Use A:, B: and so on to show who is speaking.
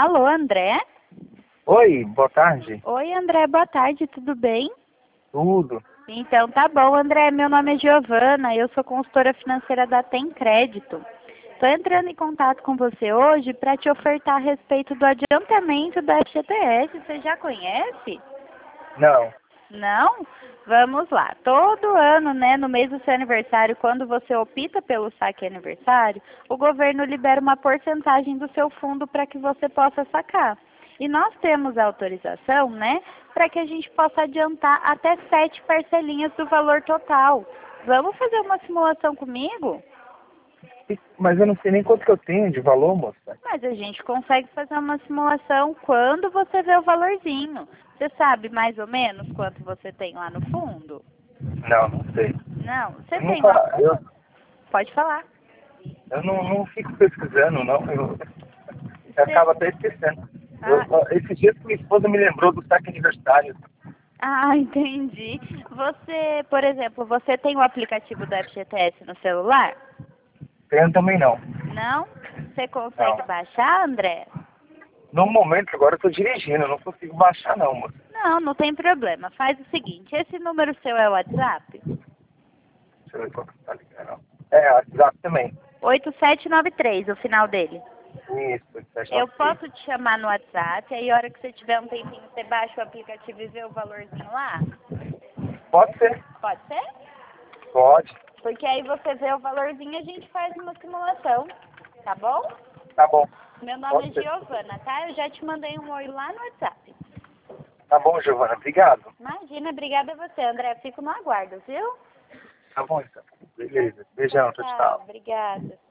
A: Alô, André?
B: Oi, boa tarde.
A: Oi, André, boa tarde, tudo bem?
B: Tudo.
A: Então tá bom, André, meu nome é Giovana, eu sou consultora financeira da Tem Crédito. Estou entrando em contato com você hoje para te ofertar a respeito do adiantamento da FGTS, você já conhece?
B: Não.
A: Não? Vamos lá. Todo ano, né, no mês do seu aniversário, quando você opta pelo saque aniversário, o governo libera uma porcentagem do seu fundo para que você possa sacar. E nós temos a autorização, né, para que a gente possa adiantar até 7 parcelinhas do valor total. Vamos fazer uma simulação comigo?
B: Mas eu não sei nem quanto que eu tenho de valor, moça.
A: Mas a gente consegue fazer uma simulação quando você vê o valorzinho. Você sabe mais ou menos quanto você tem lá no fundo?
B: Não, não sei.
A: Não, você
B: Eu
A: tem
B: nunca,
A: uma...
B: eu,
A: Pode falar.
B: eu não fico pesquisando, não. Eu
A: Você...
B: acabo até esquecendo.
A: Ah,
B: Esses dias que minha esposa me lembrou do saque aniversário.
A: entendi. Você, por exemplo, você tem o aplicativo do FGTS no celular?
B: Tenho também não.
A: Não? Você
B: Não.
A: consegue baixar, André?
B: No momento agora eu tô dirigindo, eu não consigo baixar não, moça.
A: Não, não tem problema. Faz o seguinte, esse número seu é o WhatsApp?
B: Deixa eu ver quanto que tá ligando. É, WhatsApp também.
A: 8793, o final dele.
B: Isso,
A: Eu posso te chamar no WhatsApp, aí a hora que você tiver um tempinho, você baixa o aplicativo e vê o valorzinho lá?
B: Pode ser.
A: Pode ser?
B: Pode.
A: Porque aí você vê o valorzinho e a gente faz uma simulação, tá bom?
B: Tá bom.
A: Meu nome
B: Pode
A: é
B: ser.
A: Giovana, tá? Eu já te mandei um oi lá no WhatsApp.
B: Tá bom, Giovana. Obrigado.
A: Imagina, obrigada a você, André. Fico no aguardo, viu?
B: Tá bom, então. Beleza. Beijão, tchau, tchau.
A: Obrigada.